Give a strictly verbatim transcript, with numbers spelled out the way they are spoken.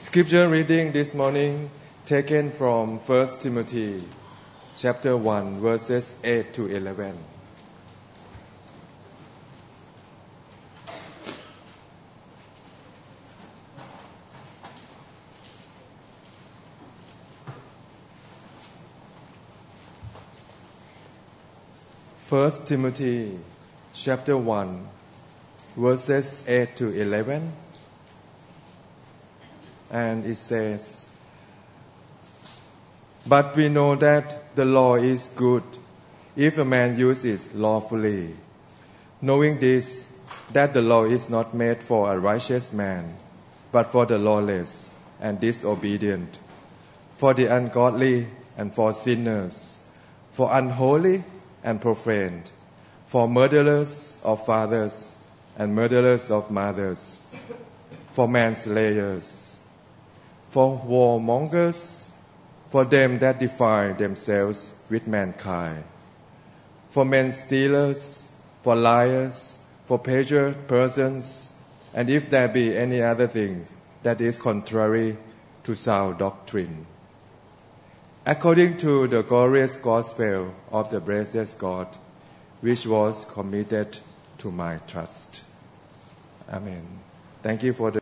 Scripture reading this morning taken from First Timothy chapter one verses eight to eleven. First Timothy chapter one verses eight to eleven. And it says, "But we know that the law is good if a man uses it lawfully, knowing this, that the law is not made for a righteous man, but for the lawless and disobedient, for the ungodly and for sinners, for unholy and profane, for murderers of fathers and murderers of mothers, for manslayers, for warmongers, for them that defile themselves with mankind, for men stealers, for liars, for perjured persons, and if there be any other thing that is contrary to sound doctrine, according to the glorious gospel of the blessed God, which was committed to my trust." Amen. Thank you for the